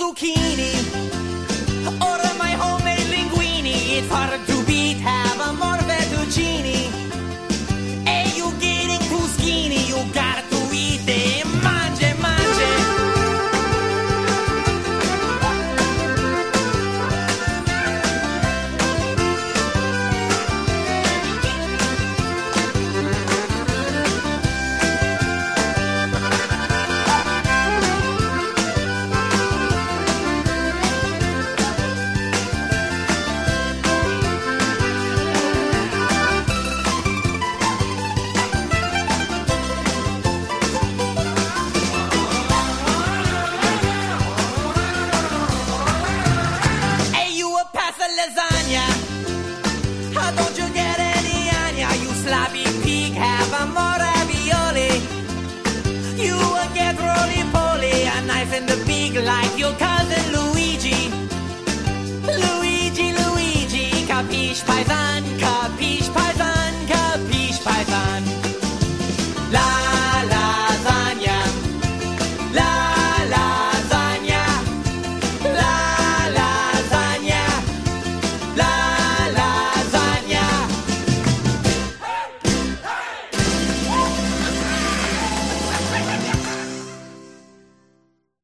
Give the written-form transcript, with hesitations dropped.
zucchini or my homemade linguine. It's hard to beat, have a more fettuccine. Hey, you getting too skinny, you got to eat it. Mangia, mangia. Lasagna, how don't you get any ania? You sloppy pig, have a more ravioli. You will get roly-poly, a knife in the big like you'll cut.